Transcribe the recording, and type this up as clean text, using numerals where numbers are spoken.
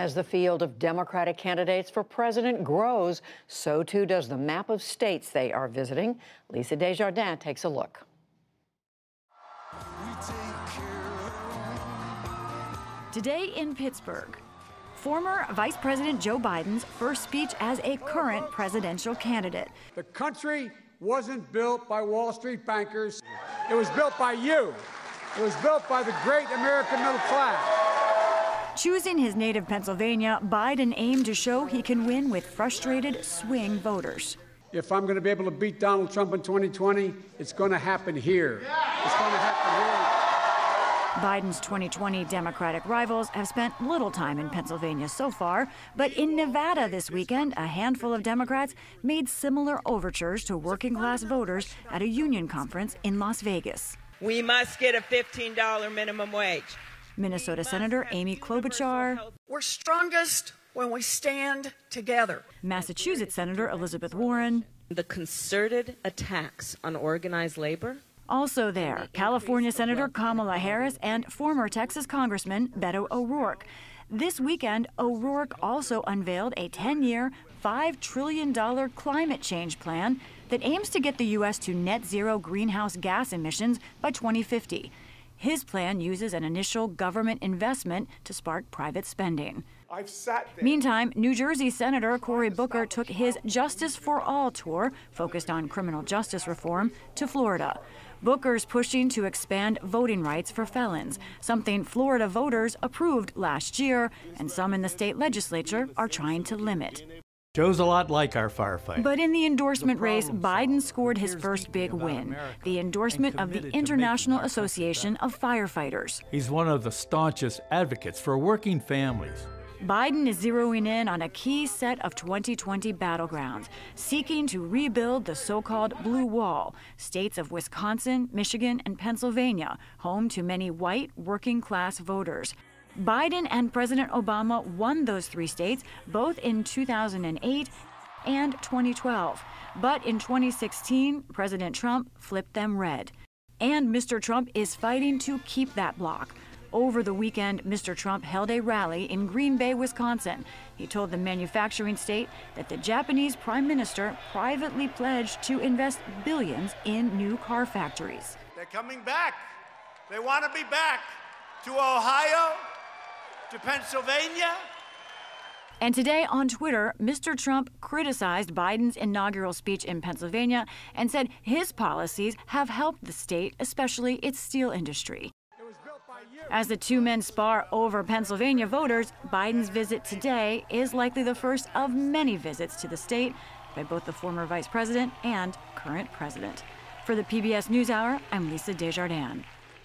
As the field of Democratic candidates for president grows, so too does the map of states they are visiting. Lisa Desjardins takes a look. Today in Pittsburgh, former Vice President Joe Biden's first speech as a current presidential candidate. The country wasn't built by Wall Street bankers. It was built by you. It was built by the great American middle class. Choosing his native Pennsylvania, Biden aimed to show he can win with frustrated swing voters. If I'm going to be able to beat Donald Trump in 2020, it's going to happen here. It's going to happen here. Biden's 2020 Democratic rivals have spent little time in Pennsylvania so far, but in Nevada this weekend, a handful of Democrats made similar overtures to working-class voters at a union conference in Las Vegas. We must get a $15 minimum wage. Minnesota Senator Amy Klobuchar. We're strongest when we stand together. Massachusetts Senator Elizabeth Warren. The concerted attacks on organized labor. Also there, California Senator Kamala Harris and former Texas Congressman Beto O'Rourke. This weekend, O'Rourke also unveiled a 10-year, $5 trillion climate change plan that aims to get the U.S. to net zero greenhouse gas emissions by 2050. His plan uses an initial government investment to spark private spending. Meantime, New Jersey Senator Cory Booker took his Justice for All tour, focused on criminal justice reform, to Florida. Booker's pushing to expand voting rights for felons, something Florida voters approved last year, and some in the state legislature are trying to limit. Joe's a lot like our firefighter. But in the endorsement race, Biden scored his first big win, the endorsement of the International Association of Firefighters. He's one of the staunchest advocates for working families. Biden is zeroing in on a key set of 2020 battlegrounds, seeking to rebuild the so-called Blue Wall, states of Wisconsin, Michigan, and Pennsylvania, home to many white working-class voters. Biden and President Obama won those three states both in 2008 and 2012. But in 2016, President Trump flipped them red. And Mr. Trump is fighting to keep that block. Over the weekend, Mr. Trump held a rally in Green Bay, Wisconsin. He told the manufacturing state that the Japanese prime minister privately pledged to invest billions in new car factories. They're coming back. They want to be back to Ohio, to Pennsylvania. And today on Twitter, Mr. Trump criticized Biden's inaugural speech in Pennsylvania and said his policies have helped the state, especially its steel industry. As the two men spar over Pennsylvania voters, Biden's visit today is likely the first of many visits to the state by both the former vice president and current president. For the PBS NewsHour, I'm Lisa Desjardins.